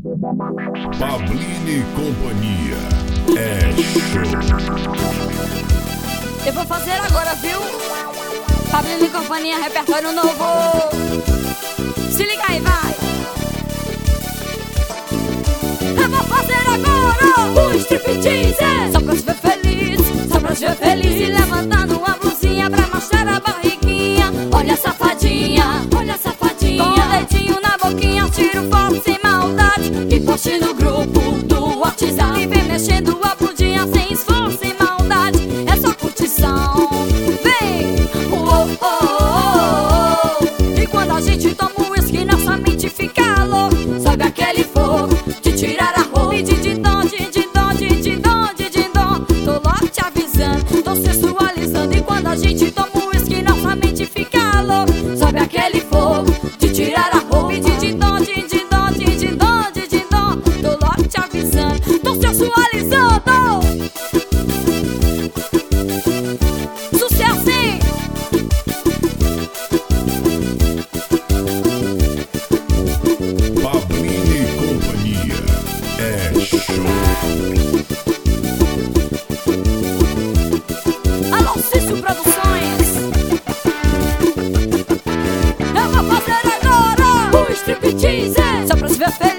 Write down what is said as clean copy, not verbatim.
Pablini e Companhia é show. Eu vou fazer agora, viu? Pablini e Companhia, repertório novo. Se liga aí, vai. Eu vou fazer agora o striptease, só pra te ver feliz, só pra te ver feliz. E levantando uma blusinha pra mostrar a barriguinha. Olha a safadinha, olha a safadinha. Com o dedinho na boquinha, tiro foto sem maldade e poste no grupo do WhatsApp. E vem mexendo a bundinha sem esforço, sem maldade, é só curtição. Vem, oh, oh, oh, oh. E quando a gente toma um whisky, nossa mente fica louca. Sobe aquele fogo de tirar a roupa. E dididom, dididom, dididom, dididom. Tô logo te avisando, tô sensualizando. E quando a gente toma um whisky, nossa mente fica louca. Sobe aquele fogo de tirar a roupa. E dididom, dididom, dididom, dididom. Tô logo te avisando, tô sensualizando. Sucesso, hein? Pablini e Companhia é show. Alô, Cício Produções. Eu vou fazer agora o striptease, só pra se ver feliz.